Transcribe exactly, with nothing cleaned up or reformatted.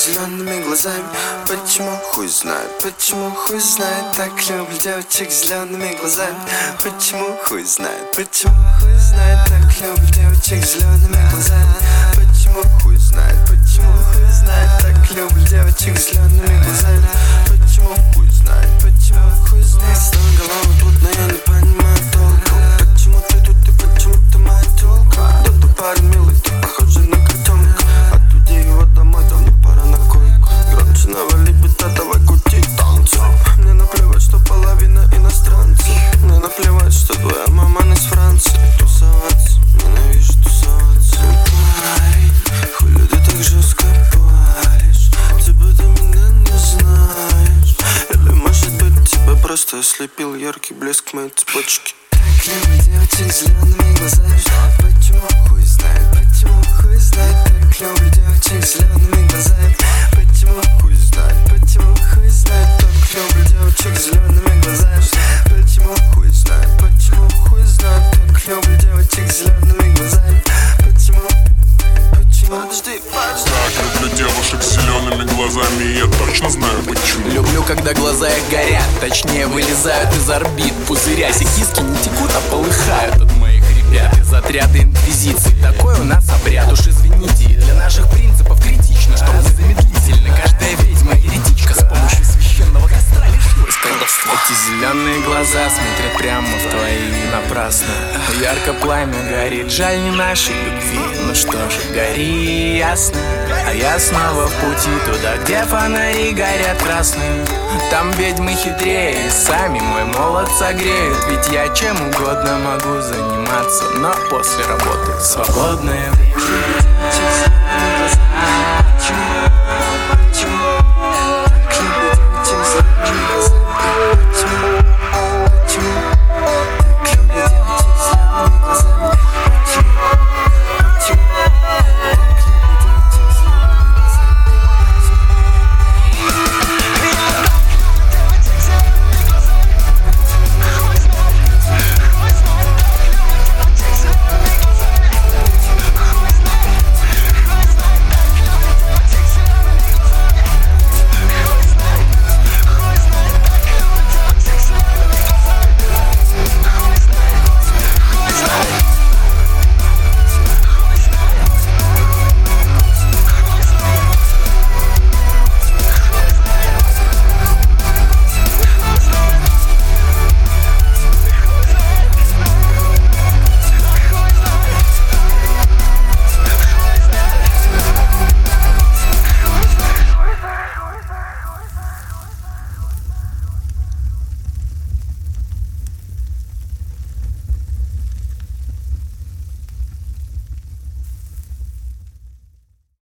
зелеными глазами. Почему, хуй знает, почему, хуй знает. Так люблю девочек с зелеными глазами. Почему, хуй знает, почему, хуй знает. Так люблю девочек с зелеными глазами. Почему, хуй знает, почему, хуй знает. Так люблю девочек с зелеными глазами. Почему, хуй знает, почему, хуй знает. Снова голова тут, но я не понимаю толку. Почему ты тут и почему ты моя тёлка? Да ты парень милый, ты похожий на котенка. Отведи его домой, давно пора на койку. Громче навали бита, давай крути танцы. Мне наплевать, что половина иностранцев. Мне наплевать, что твоя мама не с Франции. Тусоваться, ненавижу тусоваться. Парень, хули ты так жестко паришь? Типа ты меня не знаешь. Или может быть тебя просто ослепил яркий блеск моей цепочки. Так люблю девочек с зелеными глазами. Почему, хуй знает, почему, хуй знает. Так люблю девочек с зелеными глазами. Почему, хуй знает, почему, хуй знает. Так люблю девочек с зелеными глазами. Почему, хуй знает, почему, хуй знает. Так люблю девочек с зелеными глазами. Почему, почему, подожди, подожди. Так люблю девушек с зелеными глазами, и я точно знаю почему. Люблю, когда глаза их горят, точнее вылезают из орбит пузырясь, и киски не текут, а полыхают от моих ребят из отряда инквизиции. Такой у нас обряд, уж извините, для наших принципов критично, что незамедлительно каждая ведьма еретичка с помощью священного костра лишилась колдовства. Эти зеленые глаза смотрят прямо в твои напрасно. Ярко пламя горит, жаль не нашей любви. Ну что же, гори ясно. А я снова в пути туда, где фонари горят красные. Там ведьмы хитрее, сами мой молот согреют. Ведь я чем угодно могу заниматься, но после работы свободное время.